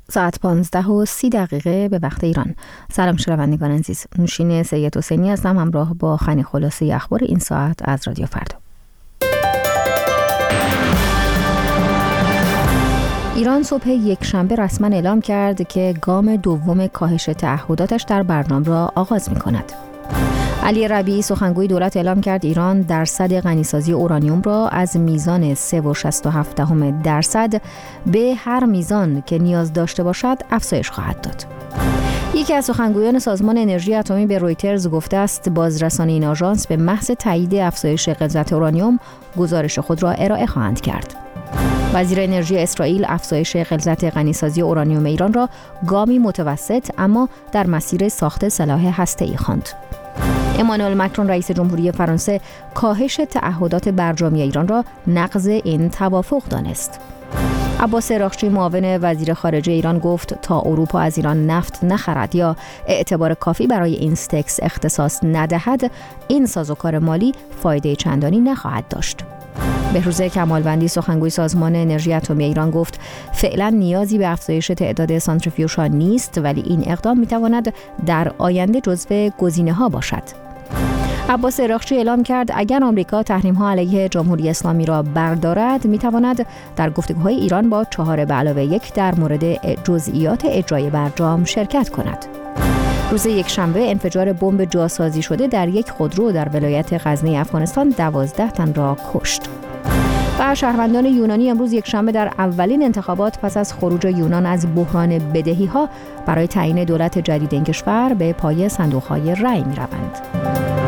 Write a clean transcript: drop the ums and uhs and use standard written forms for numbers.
ساعت 15:30 به وقت ایران. سلام شنوندگان عزیز، نوشین سید حسینی هستم همراه با خنی خلاصه اخبار این ساعت از رادیو فردا. ایران صبح یکشنبه رسما اعلام کرد که گام دوم کاهش تعهداتش در برجام را آغاز می‌کند. علی ربیعی سخنگوی دولت اعلام کرد ایران درصد غنیسازی اورانیوم را از میزان 3.67% به هر میزان که نیاز داشته باشد افزایش خواهد داد. یکی از سخنگویان سازمان انرژی اتمی به رویترز گفته است بازرسان این آژانس به محض تایید افزایش غلظت اورانیوم گزارش خود را ارائه خواهند کرد. وزیر انرژی اسرائیل افزایش غلظت غنیسازی اورانیوم ایران را گامی متوسط اما در مسیر ساخت سلاح هسته‌ای خواند. امانوئل مکرون رئیس جمهوری فرانسه کاهش تعهدات برجامی ایران را نقض این توافق دانست. عباس اراغچی معاون وزیر خارجه ایران گفت تا اروپا از ایران نفت نخرد یا اعتبار کافی برای اینستکس اختصاص ندهد، این سازوکار مالی فایده چندانی نخواهد داشت. بهروز کمالوندی سخنگوی سازمان انرژی اتمی ایران گفت فعلا نیازی به افزایش تعداد سانتریفیوژها نیست، ولی این اقدام میتواند در آینده جزو گزینه‌ها باشد. عباس اراغچی اعلام کرد اگر آمریکا تحریم‌ها علیه جمهوری اسلامی را بردارد میتواند در گفتگوهای ایران با 4+1 در مورد جزئیات اجرای برجام شرکت کند. روز یکشنبه انفجار بمب جاسازی شده در یک خودرو در ولایت غزنی افغانستان 12 تن را کشت. و شهروندان یونانی امروز یکشنبه در اولین انتخابات پس از خروج یونان از بحران بدهی‌ها برای تعیین دولت جدید این کشور به پای صندوق‌های رأی می‌روند.